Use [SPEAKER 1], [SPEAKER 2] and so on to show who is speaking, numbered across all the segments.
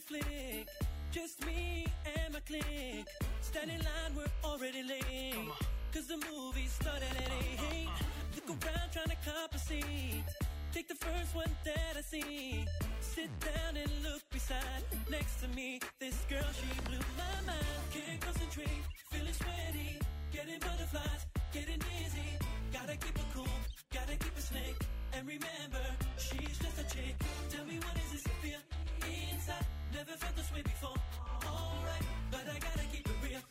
[SPEAKER 1] flick. Just me and my clique. Stand in line, we're already late. Cause the movie started at 8. Look around trying to cop a seat. Take the first one that I see. Sit down and look beside. Next to me, this girl, she blew my mind. Can't concentrate, feeling sweaty. Getting butterflies, getting dizzy. Gotta keep it cool, gotta keep it slick. And remember, she's just a chick. Tell me what is this you feel inside? Never felt this way before. Alright, but I gotta keep it real.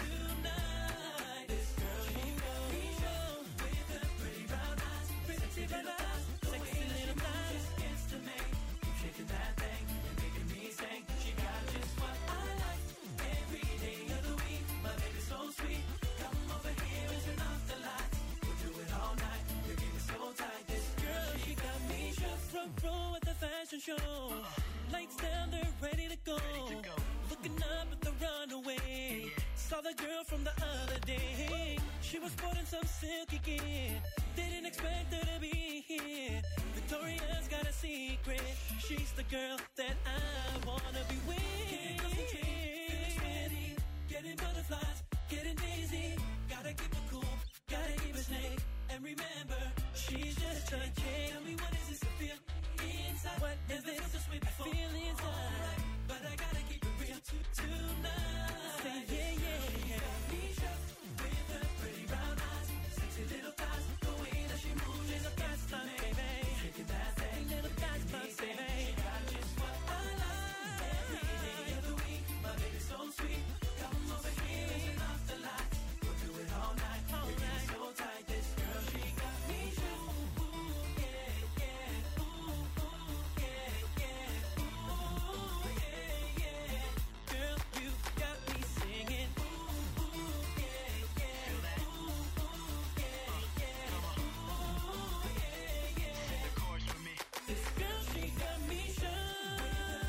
[SPEAKER 1] Tonight, this girl, she got me show. With her pretty brown eyes, pretty brown eyes. Sexy little thighs, just gets to me. Keep shaking that thing and making me sing. She got just what I like. Every day of the week, my baby's so sweet. Come over here and turn off the lights. We'll do it all night. You keep me so tight. This girl, she got me shook. Front row at the fashion show. Lights down, they're ready to go. Looking up at the runaway. Saw the girl from the other day. She was sporting some silky gear. Didn't expect her to be here. Victoria's got a secret. She's the girl that I wanna be with. Can't concentrate, feeling sweaty. Getting butterflies, getting dizzy. Gotta keep it cool, gotta keep it slick. And remember, she's just a chick. Tell me what is this I feel inside? What is this this way before? I feel inside, right, but I gotta keep it real tonight. Say yeah, yeah, yeah. Me shook with her pretty brown eyes, sexy little thighs. The way that she moves is a gas line, baby. Shaking that thing, little gas line, baby. She got just what I like. Every day of the week, my baby's so sweet. Come over here and turn off the lights. We'll do it all night. All night. So tight, this girl, she got me shook. Ooh, yeah, yeah. Ooh, ooh, yeah, yeah. Ooh, yeah, yeah. Girl, you got me singing. Ooh, ooh, yeah, yeah. Ooh, ooh, yeah, yeah. Ooh, yeah, yeah. Sing the chorus for me. This girl, she got me shook.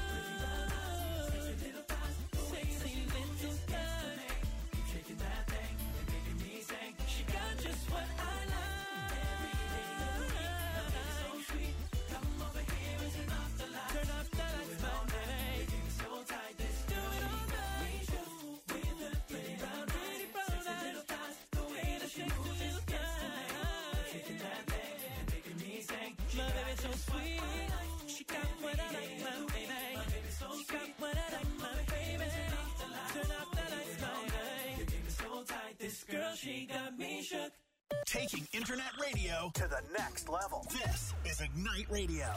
[SPEAKER 1] Sexy little thighs, sexy little thighs. Keep shaking that thing and making me sing. She got just what I like. Every day of the week, my baby's so sweet. Come over here and turn off the lights. Turn off the lights, my baby. You keep me so tight. This girl, she got me shook. With her pretty brown eyes, sexy little thighs. The way that she moves just gets to me. Shaking that thing and making me sing. My baby's so sweet. She got what I like, my baby. She got what I like, my baby. Turn off the lights, my baby. You keep me so tight. This girl, she got me shook.
[SPEAKER 2] Taking internet radio
[SPEAKER 3] To the next level.
[SPEAKER 2] This is Ignite Radio.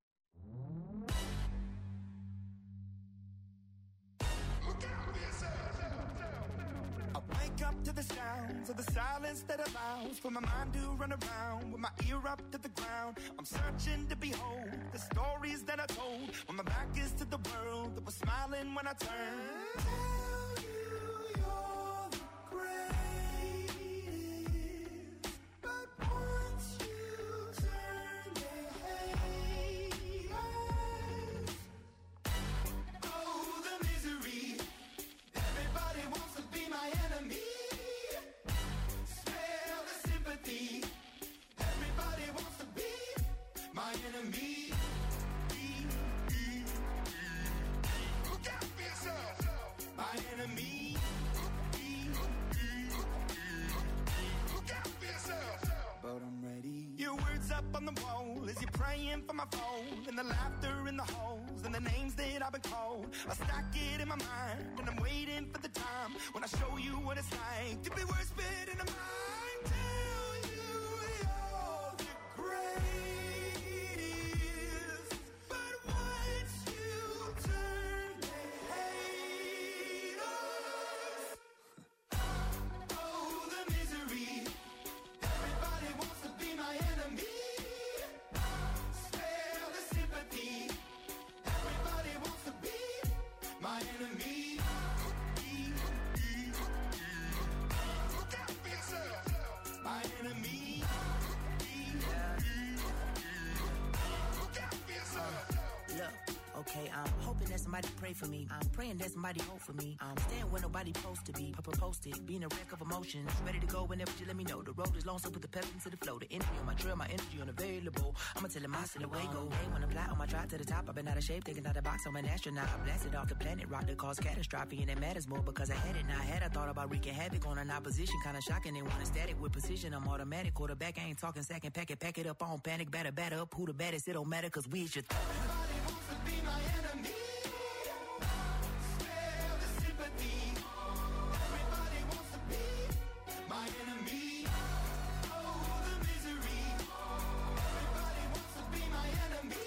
[SPEAKER 4] I wake up to the sounds of the silence that allows for my mind to run around with my ear up to the ground. I'm searching to behold the stories that I told when my back is to the world that was smiling when I turned. Tell you you're the greatest, but once you turn, they hate us. Oh, the misery. Everybody wants to be my enemy. Smell the sympathy. Everybody wants to be my enemy. Look out for yourself. My enemy. Look out for yourself. But I'm ready. Your words up on the wall as you're praying for my phone, and the laughter in the halls, and the names that I've been called. I stack it in my mind, and I'm waiting for the time when I show you what it's like to be worse fit in a mind. Tell you you're the greatest, but once you turn, they hate us. Oh, the misery. Everybody wants to be my enemy. Spare the sympathy. Everybody wants to be my enemy. Look out for yourself.
[SPEAKER 3] somebody pray for me. I'm praying that somebody hope for me. I'm staying where nobody supposed to be. Posted, being a wreck of emotions. Ready to go whenever you let me know. The road is long, so put the pep into the flow. The energy on my trail, my energy unavailable. I'ma tell him I still away go. Hey, when I fly on my drive to the top, I've been out of shape, thinking out the box. I'm an astronaut. I blasted off the planet, rock that caused catastrophe, and it matters more because I had it. Now I had, I thought about wreaking havoc on an opposition, kind of shocking. They want a static with precision. I'm automatic, quarterback. I ain't talking second pack it up on panic, batter up. Who the baddest? It don't matter, cause we should.
[SPEAKER 4] Everybody wants to be my enemy. Spare the sympathy. Everybody wants to be my enemy. Oh, the misery. Everybody wants to be my enemy.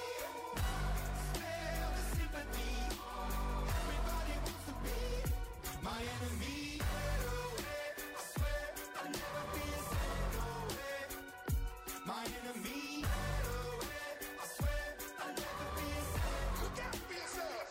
[SPEAKER 4] Spare the sympathy. Everybody wants to be my enemy. I swear I'll never be a my enemy. I swear I'll never be a look out for yourself.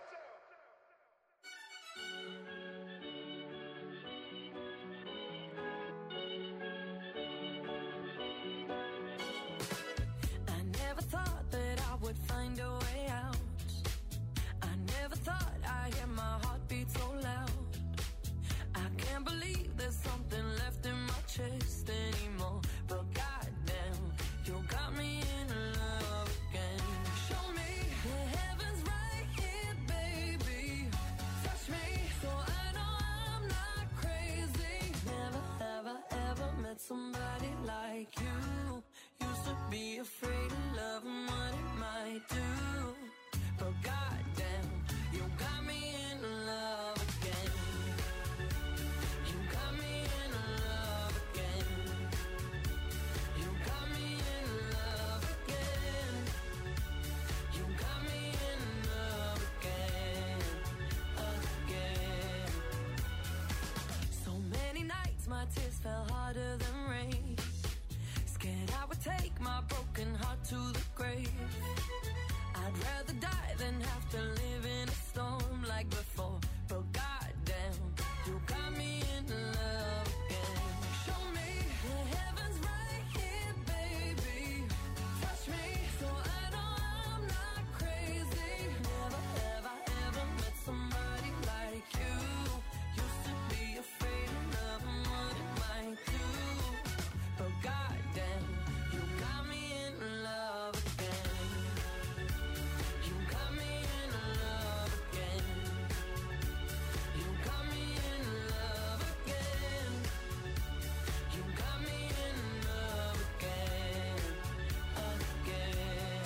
[SPEAKER 1] I never thought that I would find a way out. I never thought I'd hear my heartbeat so loud. I can't believe there's something left in my chest anymore. But goddamn, you got me in love again. Show me the heavens right here, baby. Touch me so I know I'm not crazy. Never, ever, ever met somebody like you. Used to be afraid of love and what it might do. But goddamn, you got me in love again. You got me in love again. You got me in love again. You got me in love again, again. So many nights my tears fell harder than rain. Scared I would take my broken heart to the grave. I'd rather die than have to live in a storm like before. But goddamn, you got me in love again. Show me the heavens right here, baby. Touch me so I know I'm not crazy. Never, ever, ever met somebody like you. Used to be afraid of love and what it might do. But goddamn, you got me in love again. You got me in love again. You got me in love again. You got me in love again, again.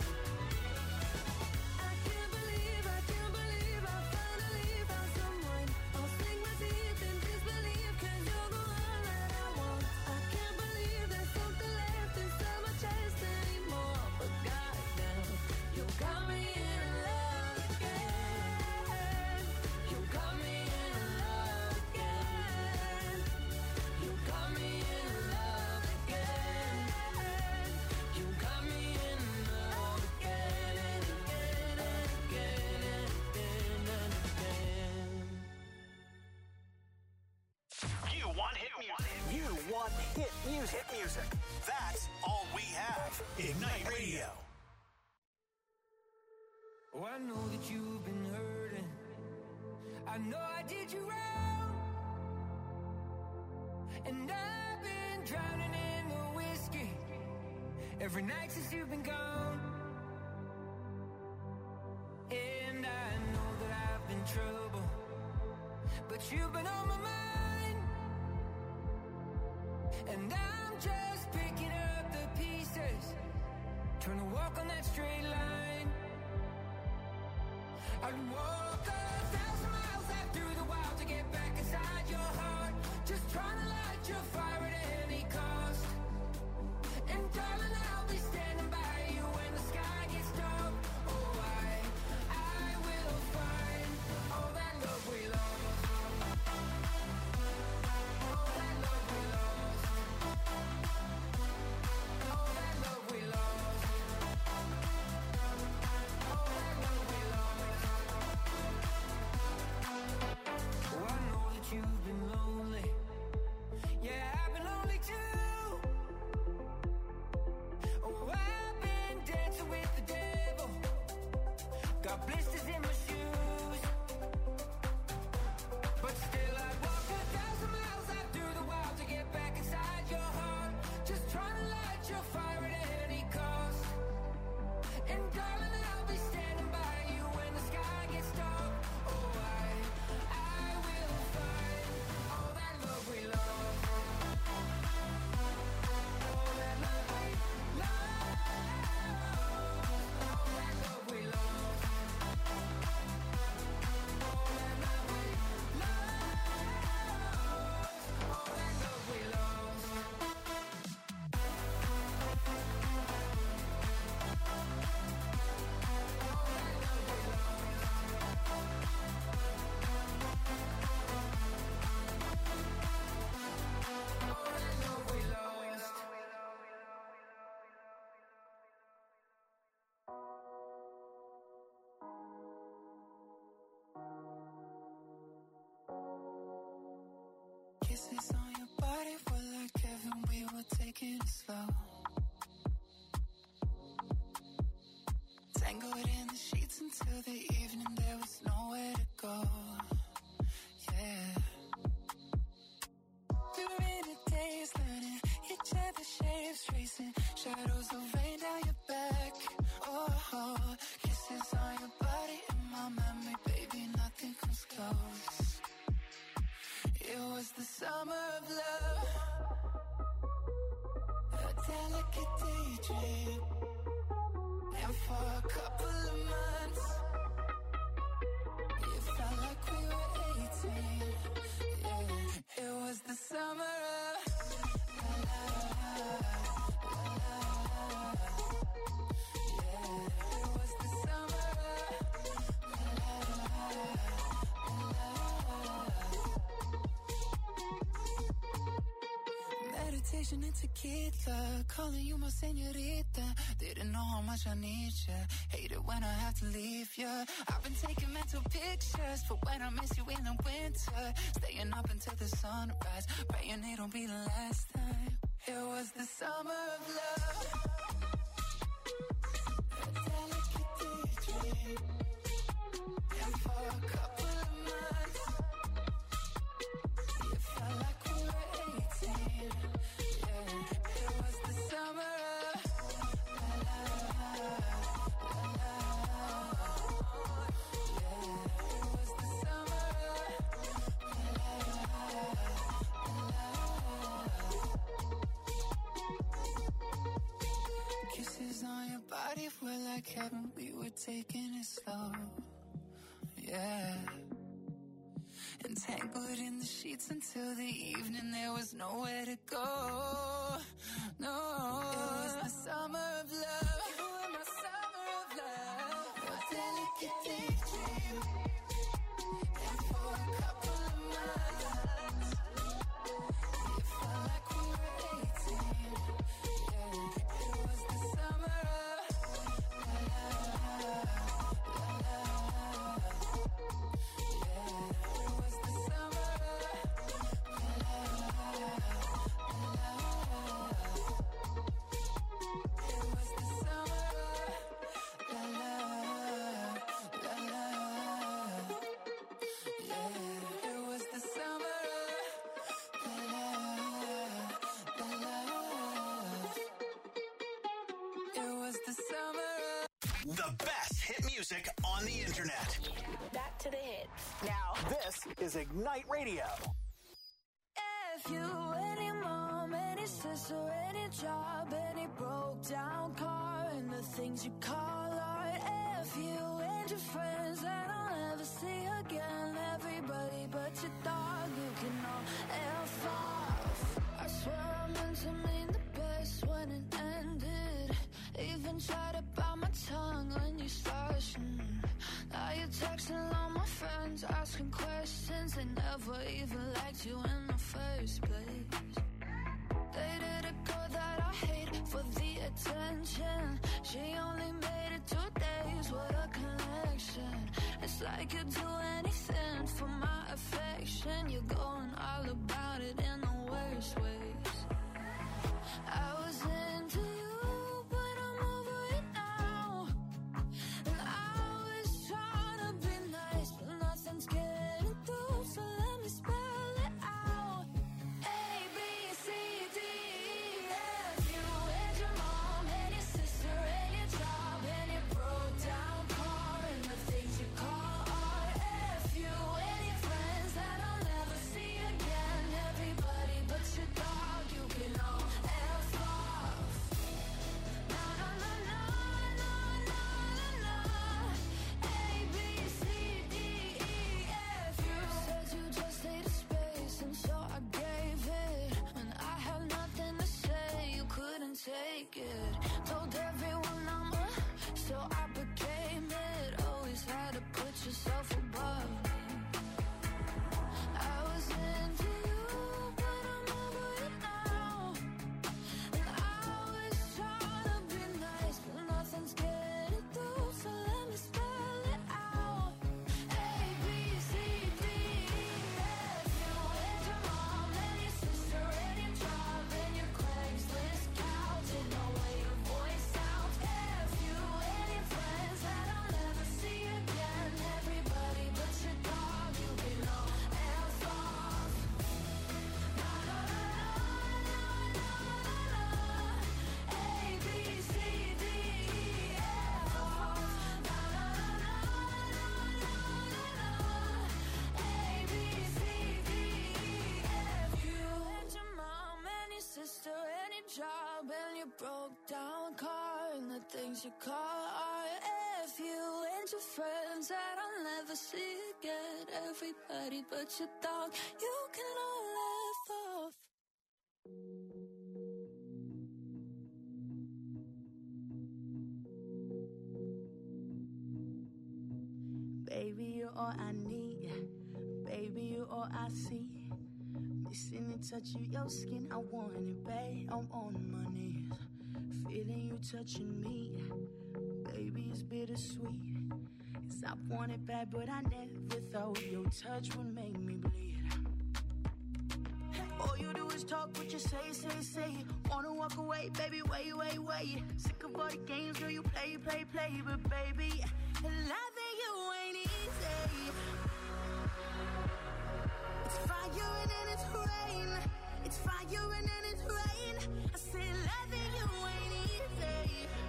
[SPEAKER 1] I can't believe I finally found someone. I'll sink my teeth in disbelief, cause you're the one that I want. I can't believe there's something left inside my chest anymore. But goddamn, you got me in love again. You got me in love again. You got me in love again. You got me in love again and again and again and again and again.
[SPEAKER 2] You want hit music. You want hit music. Hit music. That's all we have. Ignite Radio.
[SPEAKER 4] Oh, I know that you've been hurting. I know I did you wrong. And I've been drowning in the whiskey every night since you've been gone. And I know that I've been trouble, but you've been on my mind. And I'm just picking up the pieces, trying to walk on that straight line. I'd walk 1,000 miles out through the wild to get back inside your heart. Just trying to light your fire at any cost. And darling, I'll be standing by you when the sky gets dark. Oh, I will find all that love we lost. All that love we lost. All that love we lost. All that love we lost. Oh, I know that you've been lonely. Yeah, I've
[SPEAKER 5] Kisses on your body were like heaven, we were taking it slow. Tangled in the sheets until the evening, there was nowhere to go. Yeah. We were in a daze, learning each other's shapes, tracing shadows of rain down your back. Oh, kisses on your body in my memory, baby, nothing comes close. It was the summer of love, a delicate daydream. And for a couple of months, it felt like we were 18. Yeah, it was the summer of love. Yeah, it was the summer of love. Meditation and tequila, calling you my señorita. Didn't know how much I need ya. Hate it when I have to leave ya. I've been taking mental pictures for when I miss you in the winter. Staying up until the sunrise, praying it'll be the last time. It was the summer of love, a delicate daydream. And for a couple of months, it felt like we were 18. Yeah, it was the summer of kisses on your body were like heaven, we were taking it slow. Yeah. Entangled in the sheets until the evening, there was nowhere to go. No. It was the summer of love. You were my summer of love. A delicate daydream. And for a couple of months, it felt like we were 18. Yeah, it was the summer of love. Yeah, it was the summer of love. It was the summer of la la la la. Yeah, it was the summer of la la. It was the summer of
[SPEAKER 2] The best hit music on the internet.
[SPEAKER 6] Back to the hits.
[SPEAKER 2] Now, this is Ignite Radio.
[SPEAKER 7] If you, any mom, any sister, any job, any broke down car, and the things you call art. If you and your friends that I'll never see again, everybody but your dog, you can all F off. I swear I meant to mean the best when it ended. Even tried to bite my tongue when you started. Now you're texting all my friends, asking questions. They never even liked you in the first place. Dated a girl that I hate for the attention. She only made it 2 days, what a connection. It's like you'd do anything for my affection. You're going all about it in the worst ways. I was into you, but I'm over it now. And I was trying to be nice, but nothing's getting through, so let me spell it out. A, B, C, D, E, F. You and your mom and your sister and your job and your broke down car and the things you call art. F you and your friends that I'll never see again. Everybody but your dog. any job and your broke down car and the things you call art. If you and your friends that I'll never see again, everybody but your dog, you can all laugh off.
[SPEAKER 3] Baby, you're all I need. Baby, you're all I see. Missing the touch of your skin, I want it, babe. I'm on my knees, feeling you touching me. Baby, it's bittersweet, 'cause I want it bad, but I never thought your touch would make me bleed. All you do is talk what you say. Wanna walk away, baby, wait. Sick of all the games, girl, you play. But baby, loving you ain't easy. It's fire and then it's rain. It's fire and then it's rain. I said loving you ain't easy.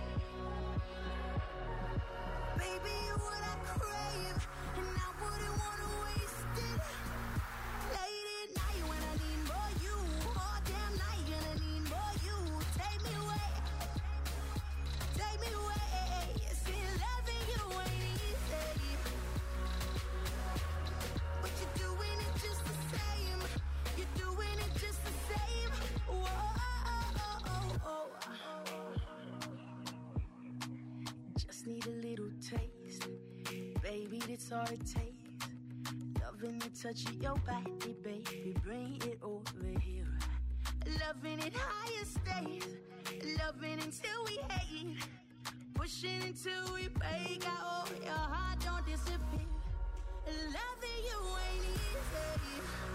[SPEAKER 3] Baby, you're what I crave, and I wouldn't wanna waste it. Late at night when I need more you, all damn night gonna need more you. Take me away. See, loving you ain't easy, but you're doing it just the same. You're doing it just the same. Whoa. Just need a little taste, baby, that's all it takes. Loving the touch of your body, baby, bring it over here. Loving it higher stays, loving until we hate, pushing until we break out. Your heart don't disappear. Loving you ain't easy.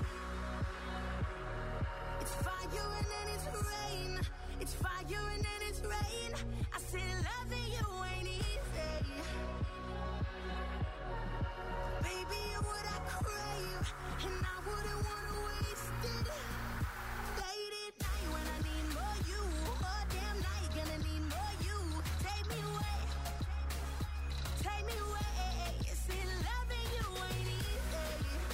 [SPEAKER 3] It's fire and then it's rain. It's fire and then it's rain. I said loving you ain't easy. Baby, you're what I crave, and I wouldn't wanna waste it. Late at night when I need more you, all damn night gonna need more you. Take me away. See, loving you ain't easy,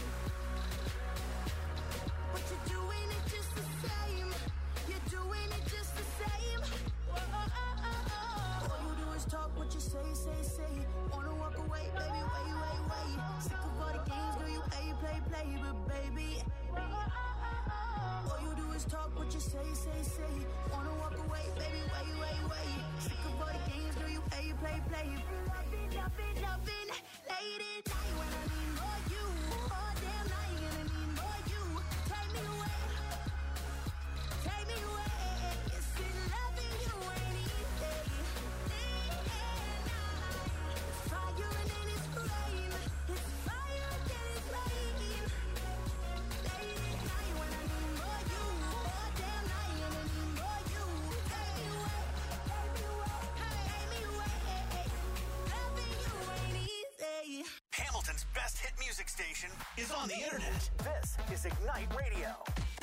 [SPEAKER 3] but you're doing it just the same. You're doing it just the same. Whoa. All you do is talk what you say. Wanna walk away, baby, wait. Sick of all the games, girl, you play. But baby, all you do is talk what you say. Wanna walk away, baby, wait. Sick of all the games, girl, you play. Loving, late at night when I need more you, all damn night gonna need more you. Take me away. See, loving you ain't easy. It's fire and then it's rain. It's fire and then it's rain. Late at night when I need more you, all damn night gonna need more you. Take me away. Loving you ain't easy.
[SPEAKER 2] Hamilton's best hit music station is on the internet. This is Ignite Radio.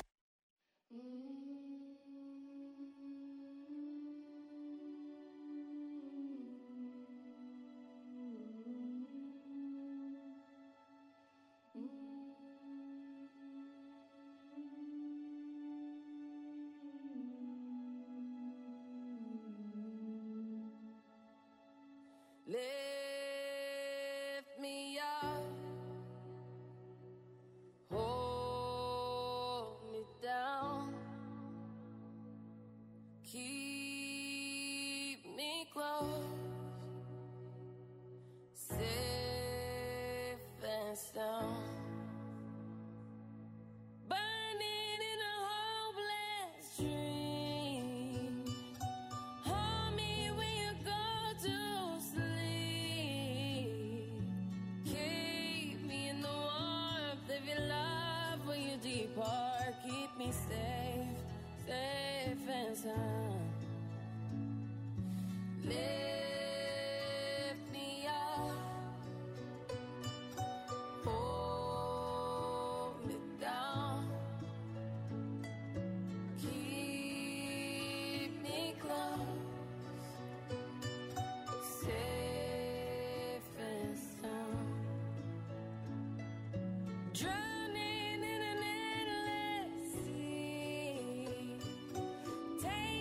[SPEAKER 7] Lift me up, hold me down, keep me close, safe and sound. Burning in a hopeless dream. Hold me when you go to sleep. Keep me in the warmth of your love when you depart. Keep me safe and sound. Lift me up, hold me down, keep me close, safe and sound. Drowning in an endless sea. Take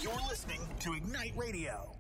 [SPEAKER 2] You're listening to Ignite Radio.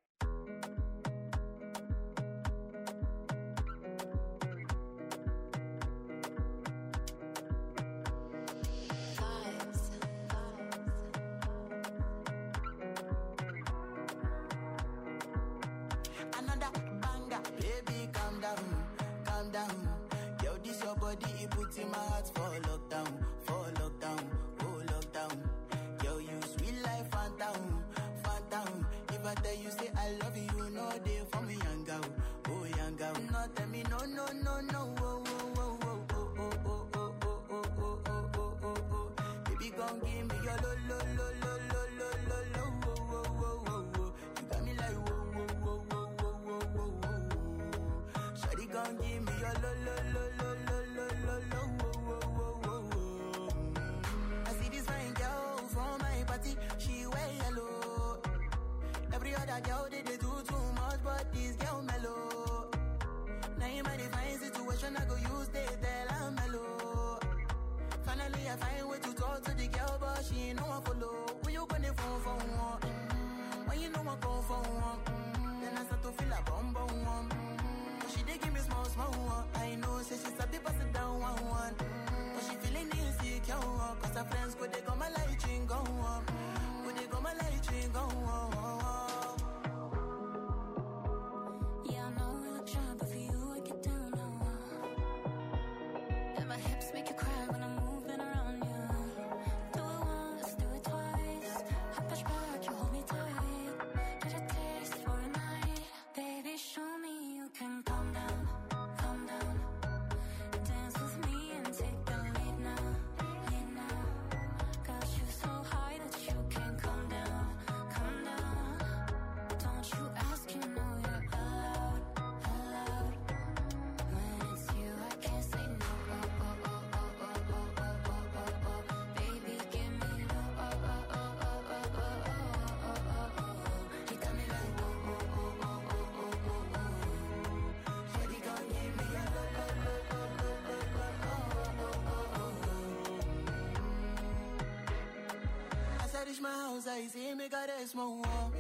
[SPEAKER 6] My house, I see me got a small wall.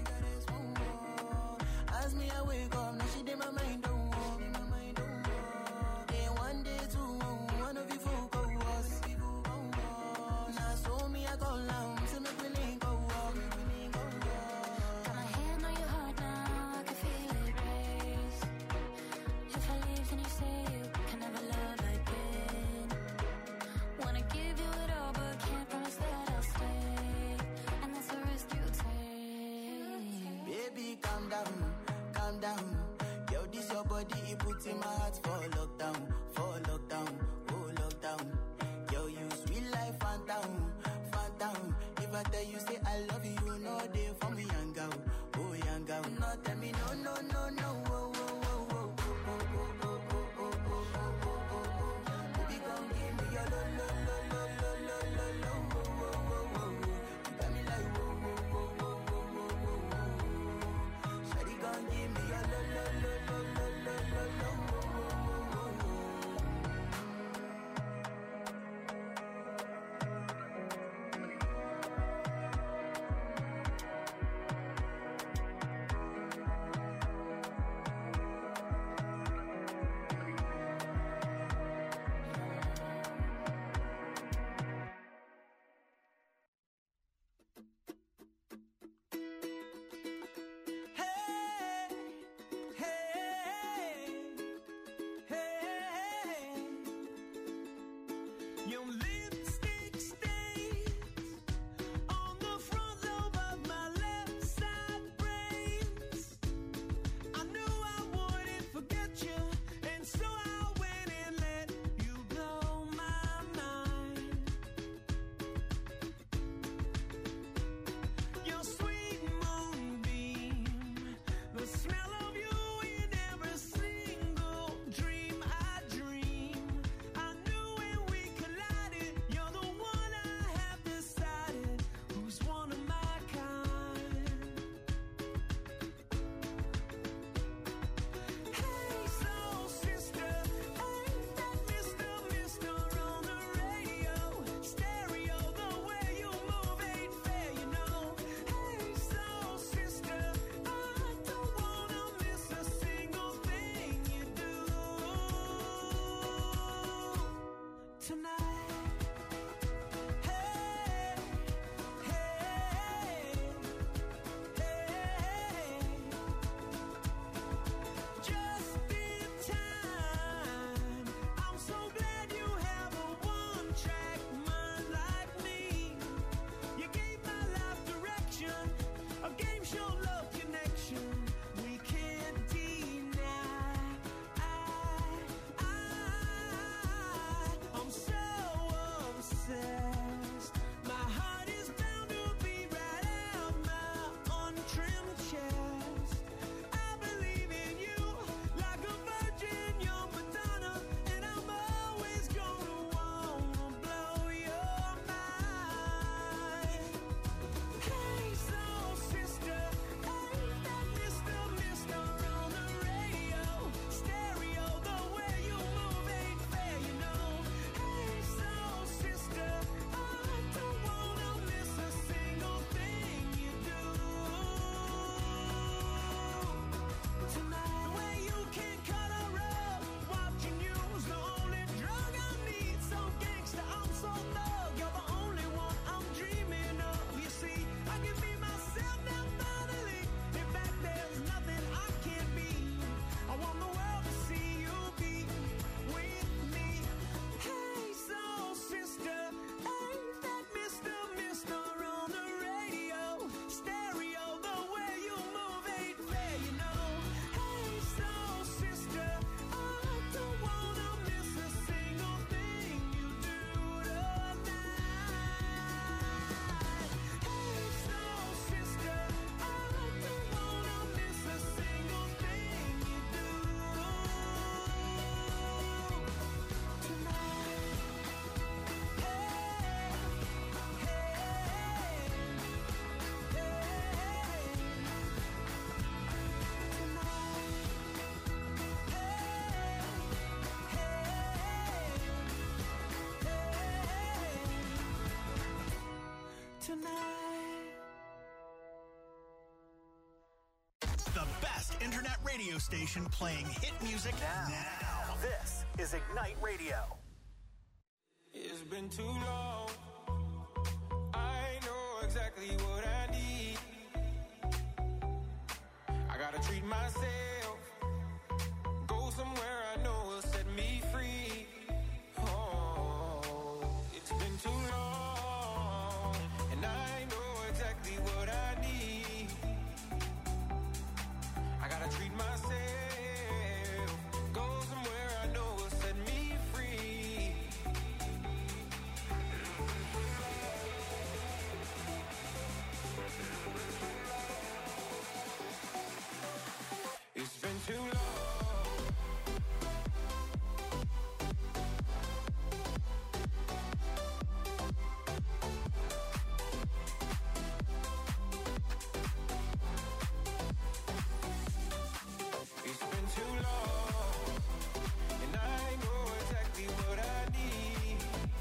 [SPEAKER 6] As me, I wake up, now she did my mind don't walk. Day one, day two, one of you folk go us. Now so me, I go down, so make me link go walk.
[SPEAKER 7] Got my hand on your heart now, I can feel it race. If I leave, then you say you can never love again. Wanna give you it all, but can't promise that I'll stay.
[SPEAKER 6] Baby, calm down, calm down. Yo, this your body, it puts in my heart for lockdown, oh lockdown. Yo, you sweet life, phantom, phantom. If I tell you, say I love you, you know they for me, young girl, oh young girl. No, tell me, no, no, no, no, oh, oh, oh, oh, oh, oh, oh, oh, oh, oh, oh. Baby, come give me your lo, lo, lo, lo, lo, lo, lo, lo, oh, oh, oh, oh. You got me like, oh, oh, oh, oh, oh, oh, oh. Shawty, come give me your lo, lo, lo, lo, lo, lo, lo, lo, oh, oh, oh, oh.
[SPEAKER 1] tonight.
[SPEAKER 2] The best internet radio station playing hit music now. This is Ignite Radio.
[SPEAKER 8] It's been too long. I know exactly what I need. I gotta treat myself. Go somewhere I know will set me free. Oh, it's been too long. And I know exactly what I need. I gotta treat myself. Go somewhere I know will set me free. It's been too long. It's been too long, and I know exactly what I need.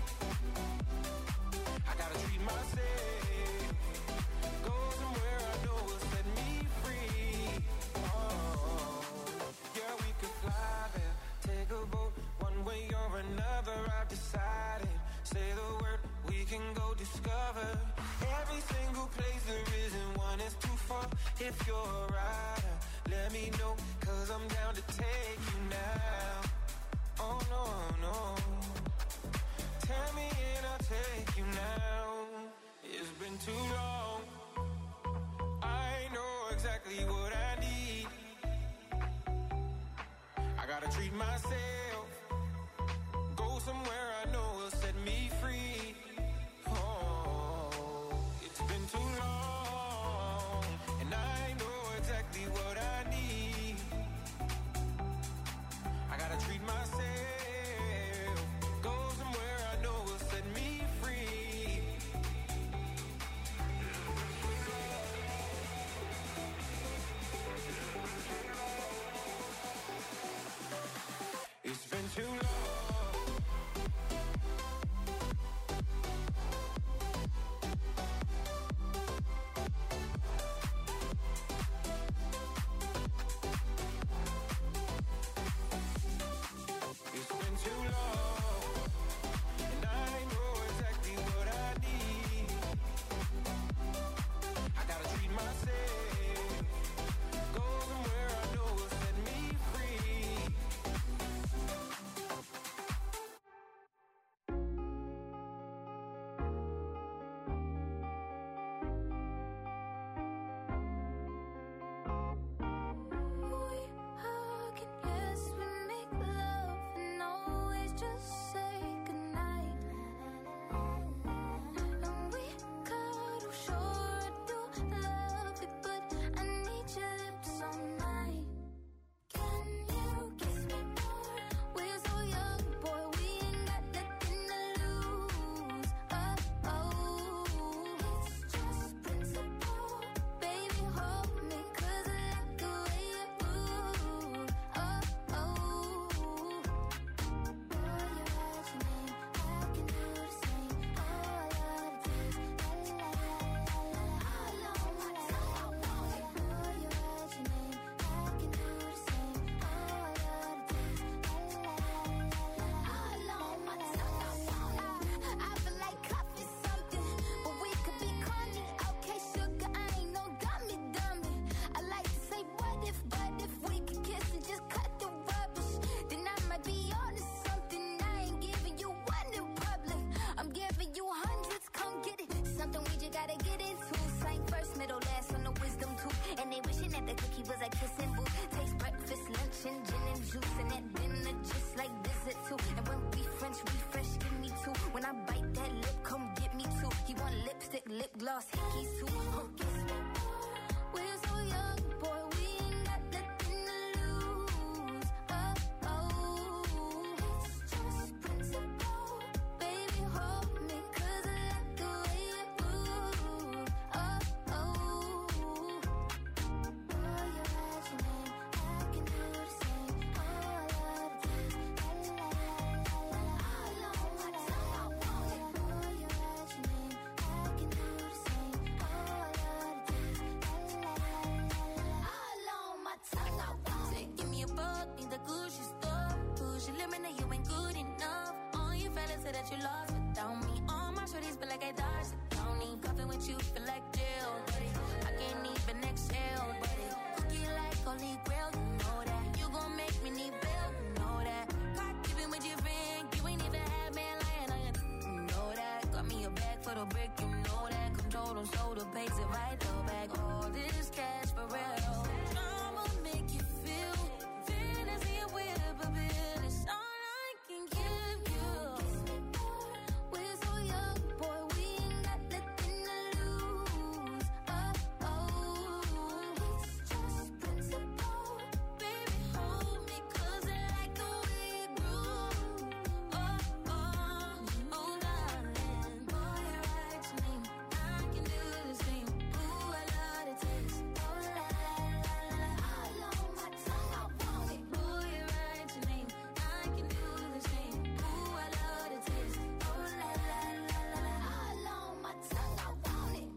[SPEAKER 8] I gotta treat myself, go somewhere I know will set me free. Oh, yeah, we could fly there, take a boat, one way or another. I've decided. Say the word, we can go discover every single place there isn't one that's too far. If you're a rider, let me know, 'cause I'm down to take you now. Oh no, no. Tell me and I'll take you now. It's been too long. I know exactly what I need. I gotta treat myself. Go somewhere I know will set me free. Oh, it's been too long, and I know exactly what I need. I gotta treat myself. Go somewhere I know will set me free. It's been too long. It's been too long, and I know exactly what I need. I gotta treat myself. Go somewhere I know will set me free.
[SPEAKER 7] We hug and yes, we make love and always just say goodnight. And we cuddle, sure I do love it, but I need your lips all night. Can you kiss me more? We're so young, boy, we ain't got nothing to lose. Oh, oh, it's just principle. Baby, hold me, 'cause I like the way you move. Oh, oh. Boy, you write your name, I can do the same. Oh, I love the taste. La, la, la, la, la, la. All on my tongue. Boy, you write your name, I can do the same. Oh, I love the taste. La, la, la, la, la. All on my tongue. I feel like coffee something, but we could be corny. Okay, sugar, I ain't no dummy. I like to say what if, but if we could kiss and just cut the rubbish, then I might be on to something. I ain't giving you one in public, I'm giving you hundreds, come get it. Something we just gotta get into. Same first, middle, last on the wisdom tooth. And they wishing that the cookie was a kissing booth. Taste breakfast, lunch, and gin and juice. And at dinner, just like visit too. And when we French refresh, give me two. When I bite that lip, come get me two. He want lipstick, lip gloss, hickeys too. Kiss me more. We're so young, boy, we ain't got nothing to lose. Oh, oh, it's just principle. Baby, hold me, 'cause I like the way you move. Oh, oh. Boy, you write your name, I can do the same. Oh, I love the taste. La, la, la, la, la, la. All on my tongue. Boy, you write your name, I can do the
[SPEAKER 9] say that you lost without me. All my shorties feel like I dodged the county. Cuffing with you feel like jail, buddy. I can't even exhale, buddy. Looking like holy grail, you know that. You gon' make me need bail, you know that. Caught keeping with your friend, you ain't even had man lying on you, you know that. Got me a bag for the brick, you know that. Control them, so the pays it right, though back. All this cash for real. I'ma make you feel fantasy and whip a bit. It's all I can give you. We're so young, boy, we ain't got nothing to lose. Oh, it's just principle. Baby, hold me, 'cause I like the way you groove. Oh, darling, boy, you're right to me. I can do the same. Ooh, I love the taste. Oh, la, la, la, la. All on my tongue, I want it. Boy, you're right to me. I can do the same. Ooh, I love the taste. Oh, la, la, la, la, la. All on my tongue, I want it.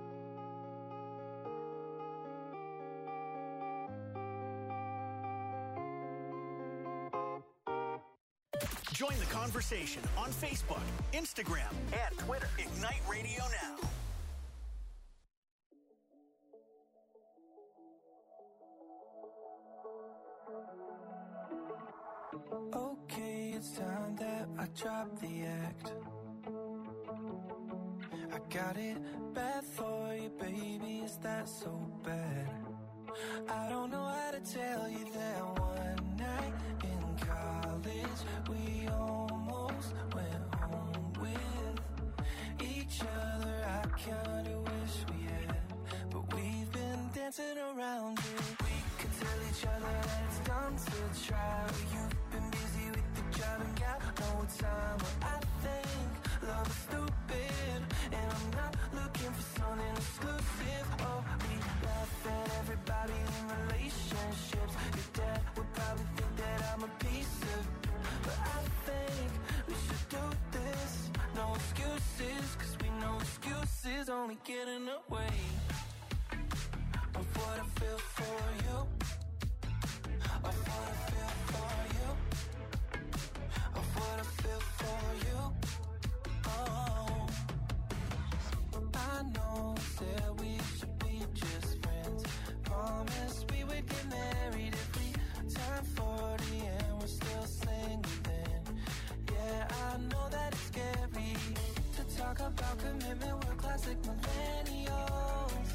[SPEAKER 2] Join the conversation on Facebook, Instagram, and Twitter. Ignite Radio Now.
[SPEAKER 8] Okay, it's time that I drop the act. I got it bad for you, baby. Is that so bad? I don't know how to tell you that one night in college we almost went home with each other. I kinda wish we had, but we've been dancing around it. We could tell each other that it's done to try. You've been busy with the job and got no time. But I think love is stupid, and I'm not looking for something exclusive. Oh, we laugh at everybody in relationships. Your dad would probably think that I'm a piece of, but I think we should do this. No excuses, 'cause we know excuses only get in the way of what I feel for you. Of what I feel for you. Of what I feel for you. Oh, I know that we should be just friends. Promised we would get married if we turn 40 and we're still single then. Yeah, I know that it's scary to talk about commitment. We're classic millennials,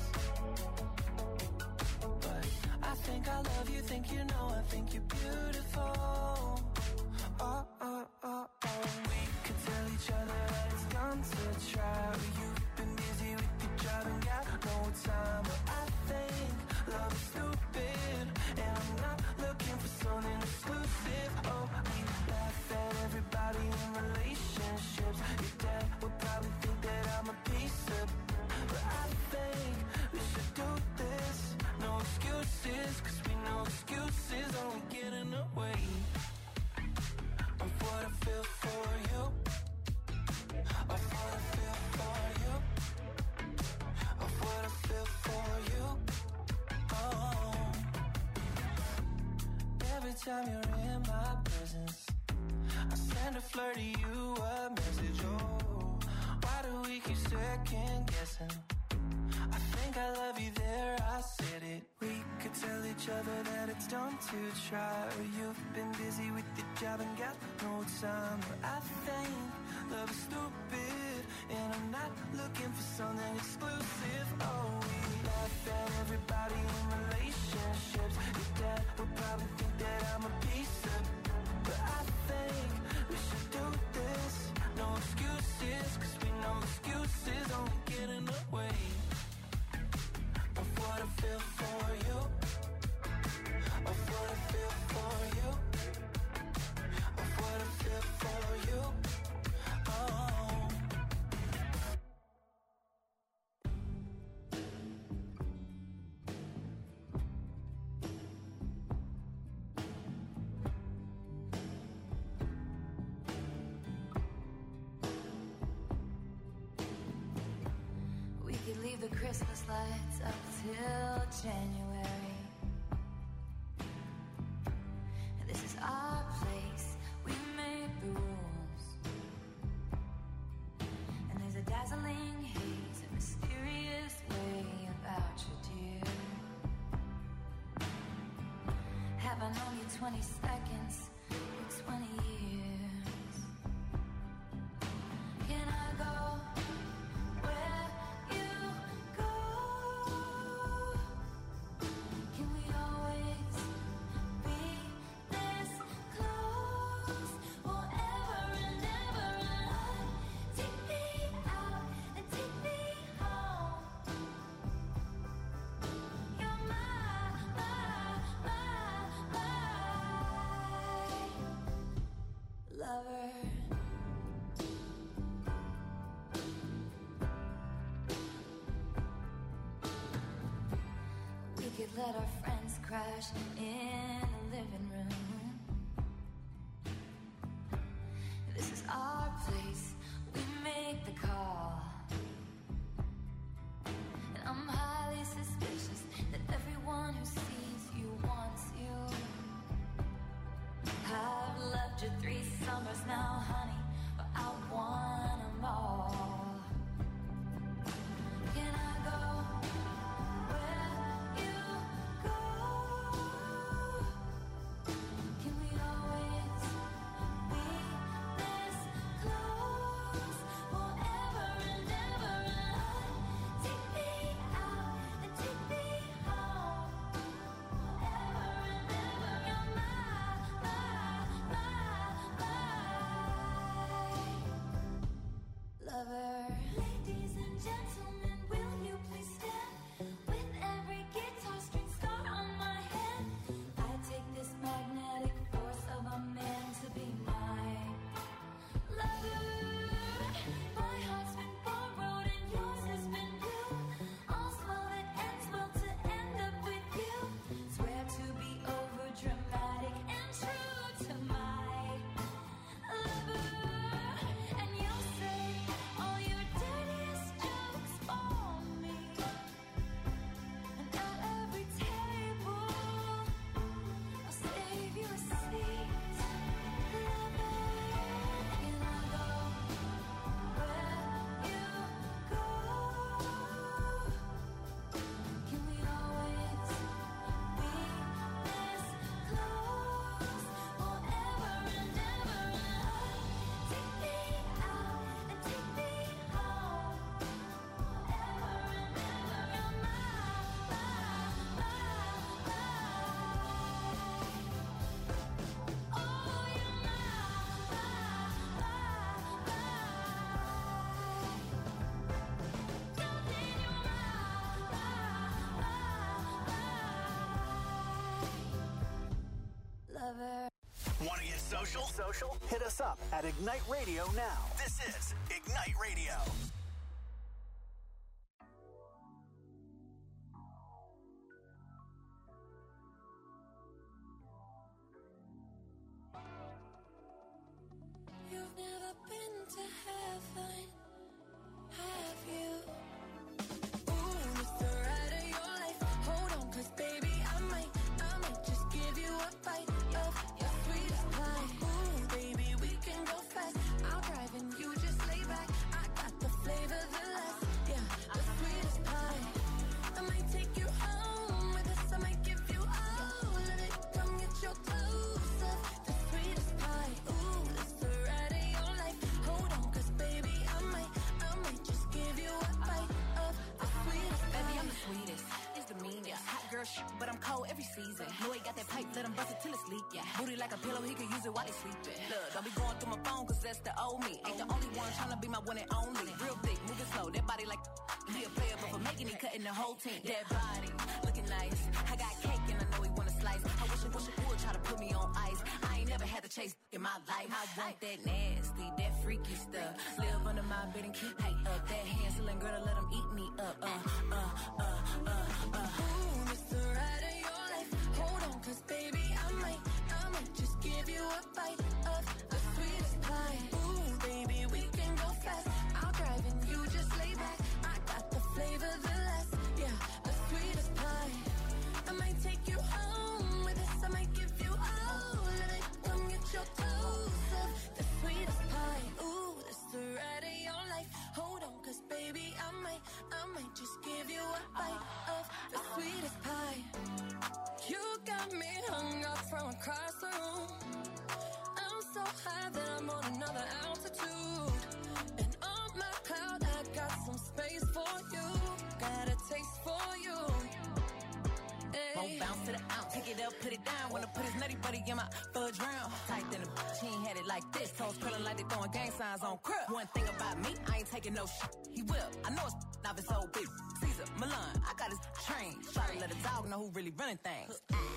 [SPEAKER 8] but I think I love you, think you know, I think you're beautiful. Oh, oh, oh, oh. We could tell each other that it's done to try. You've been busy with your job and got no time. But I think love is stupid, and I'm not looking for something exclusive. Oh, we laugh at everybody in relationships. Your dad would probably think that I'm a piece of, but I think we should do this. No excuses, 'cause we know excuses only get in the way of what I feel for you. Of what I feel for you. Of what I feel for you. Oh, every time you're in my presence, I send a flirt to you a message. Oh, why do we keep second guessing? I think I love you there, I said it. We could tell each other that it's done to try. You've been busy with your job and got no time. But I think love is stupid, and I'm not looking for something exclusive. Oh, we laugh at everybody in relationships. Your dad would probably think that I'm a piece of, but I think we should do this. No excuses, 'cause we know excuses only get in the way of what I feel for you. Of what I feel for you. Of what I feel for you. Oh,
[SPEAKER 9] We could leave the Christmas lights up till January. This is our place, we made the rules.
[SPEAKER 7] 20 seconds or 20 years. Can I go where you go? Can we always be this close forever and ever? Take me out and take me home. You're my lover. We could let our friends crash in the living room. This is our place, we make the call. And I'm highly suspicious that everyone who sees you wants you. I've loved you 3 summers now, honey, but I want them all. Can I go where you go? Can we always be this close forever and ever? Take me out and take me home forever and ever. You're my lover. Ladies and gentlemen, will you please stand? With every guitar string scar on my head, I take this magnetic force of a man to be my lover. My heart's been borrowed and yours has been blue. All's well that ends well to end up with you. Swear to be over dramatic and true to my lover. And you'll say all your dirtiest jokes for me. And at every table, I'll save you a seat. Lover, can I go where you go? Can we always be this close forever and ever? Take me out and take me home forever and ever. You're my oh, you're lover.
[SPEAKER 2] Want to get social? Hit us up at Ignite Radio now. This is Ignite Radio.
[SPEAKER 7] You've never been to heaven, have you? Ooh, it's the ride of your life. Hold on, 'cause baby, I might just give you a bite of your sweetest pie. Ooh, baby, we can go fast. I'll drive and you just lay back. I got the flavor, the last, yeah, the sweetest pie. I might take you home with us. I might give you all of it. Come get your clothes up, the sweetest pie. Ooh, it's the ride of your life. Hold on, 'cause baby, I might just give you a bite of the sweetest pie.
[SPEAKER 3] Baby, I'm the sweetest. It's the meanest. Hot girl shit, but I'm cold every season. Know he got that pipe, let him bust it till it's leak. Yeah. Booty like a pillow, he could use it while he sleeping. Look, don't be going through my phone, 'cause that's the old me. Ain't the only one tryna be my one and only. Real thick, moving slow, that body like he a player, but for making it, cutting the whole team. That body, looking nice. I got cake and I know he wanna slice. I wish it would try to put me on ice. I ain't never had to chase in my life. I want that nasty, that freaky stuff. Live under my bed and keep me up. That hand-selling girl to let him eat me up.
[SPEAKER 7] Ooh, it's the ride of your life. Hold on, 'cause baby, I might just give you a bite of the sweetest pie. Ooh, baby, we can go fast. I'll drive and you just lay back. I got the flavor, the last, yeah, the sweetest pie. I might take you home with us. I might give you all of it. Come get your clothes up, the sweetest pie. Ooh, it's the ride of your life. Hold on, 'cause baby, I might just give you a bite of the sweetest pie. You got me hung up from
[SPEAKER 10] from across the room. I'm so high that I'm on another altitude. And on my cloud, I got some space for you. Got a taste for you.
[SPEAKER 3] Won't bounce to the ounce, pick it up, put it down. Wanna put his nutty buddy in my fudge round. Tight than a bitch, he ain't had it like this. Toes curling like they throwing gang signs on crib. One thing about me, I ain't taking no shit. He will, I know it's not his old bitch. Caesar, Milan, I got his train. Try to let a dog know who really running things.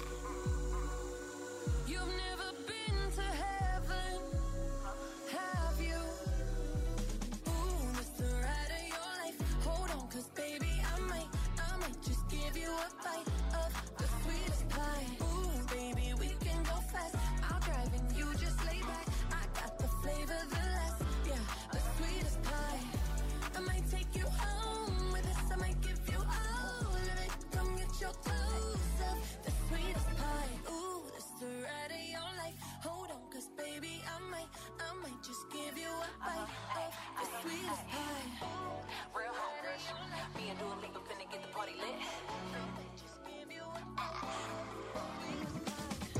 [SPEAKER 10] You've never been to heaven, have you? Ooh, it's the ride of your life. Hold on, cause baby, I might just give you a bite of the sweetest pie. Ooh, baby, we can go fast. I'll drive and you just lay back. I got the flavor, the last, yeah, the sweetest pie. I might take you home with us. I might give you all of it. Come get your clothes up. The sweetest pie. Ooh, that's the ride of your life. Hold on, cause baby, I might just give you a bite of the sweetest pie.
[SPEAKER 3] Real hot rush. Me and Dua Lipa finna get the party lit.
[SPEAKER 10] Just give you a sweetest pie.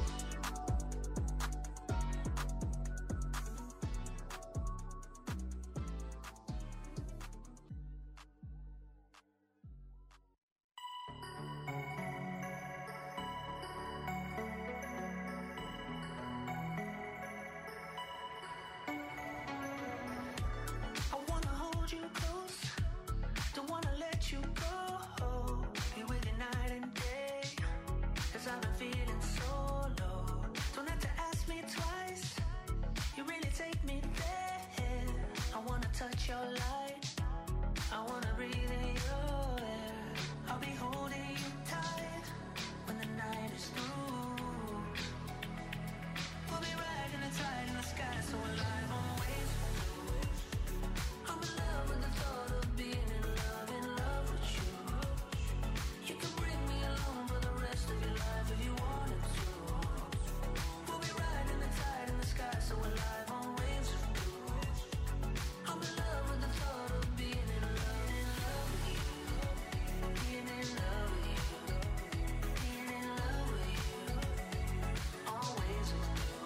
[SPEAKER 11] I wanna hold you close, don't wanna let you go. Be with you night and day, cause I've been feeling so low. Don't have to ask me twice, you really take me there. I wanna touch your light, I wanna breathe in your air. I'll be holding you tight when the night is through. We'll be riding the tide in the sky, so alive on waves. I'm in love with the thought of being in love with you. You can bring me along for the rest of your life if you wanted to. We'll be riding the tide in the sky, so alive on waves. I'm in love with the thought of being in love with you. Being in love with you. Being in love with you. Always with you.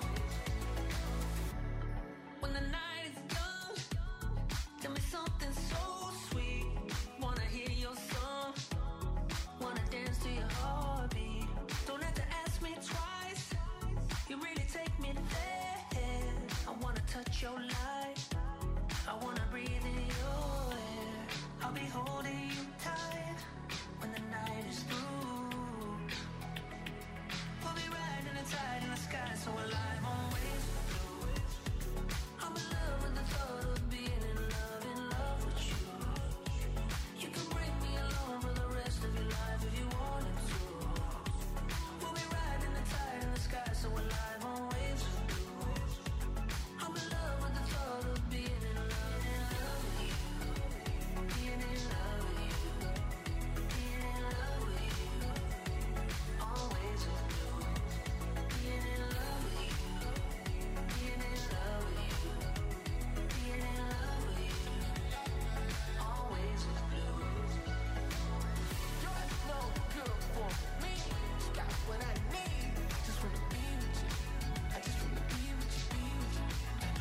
[SPEAKER 11] When the night is young, tell me something so sweet. Wanna hear your song, wanna dance to your heartbeat. Don't have to ask me twice, you really take me there. I wanna touch your light, I wanna breathe in your air. I'll be holding you tight when the night is through. We'll be riding the tide in the sky, so alive on waves. I'm in love with the thought of being in love with you. You can bring me along for the rest of your life if you wanted to. We'll be riding the tide in the sky, so alive on waves. I'm in love with the thought of being in love with you. Being in love with you. Being in love with you. Always with you. Being in love with you. Being in love with you. Being in love with you. Always with you. You're no good for me. You got what I need. I just wanna be with you. I just wanna be with you, be with you.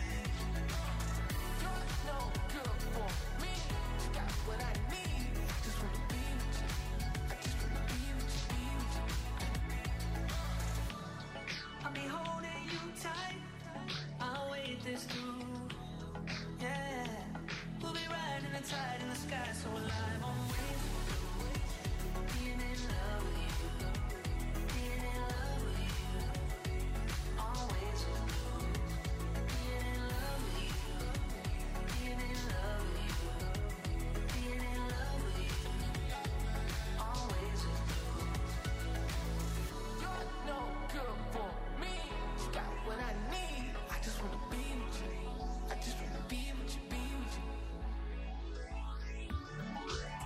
[SPEAKER 11] You're no good for me. You got what I need. I just wanna be with you. I just wanna be with you, be with you. I'll be holding you tight. I'll wait this through. Yeah. We'll be riding the tide in the sky, so alive on waves. Being in love with you. Being in love with you. Always with you. Being in love with you. Being in love with you. Being in love with you. Always with you. You're no good for me. You got what I need. I just wanna be with you. I just wanna be with you, be with you.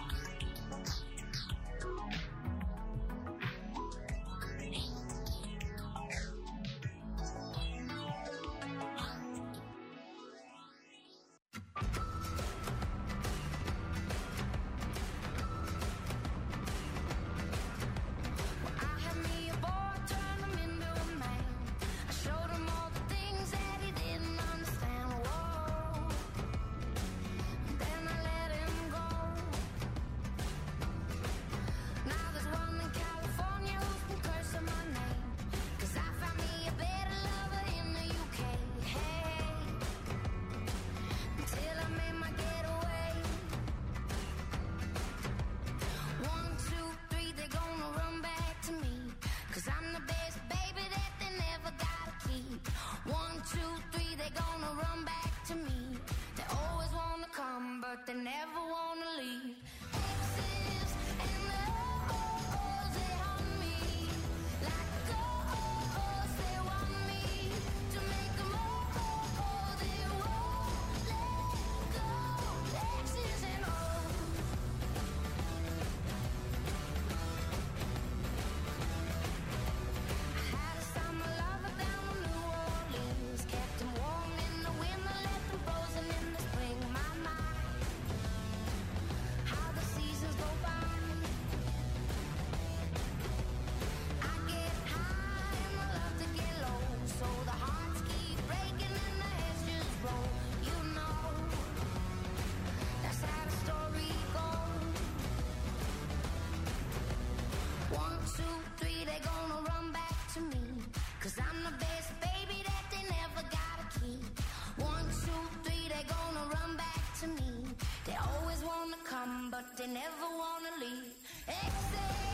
[SPEAKER 9] but they never wanna leave. Exhale.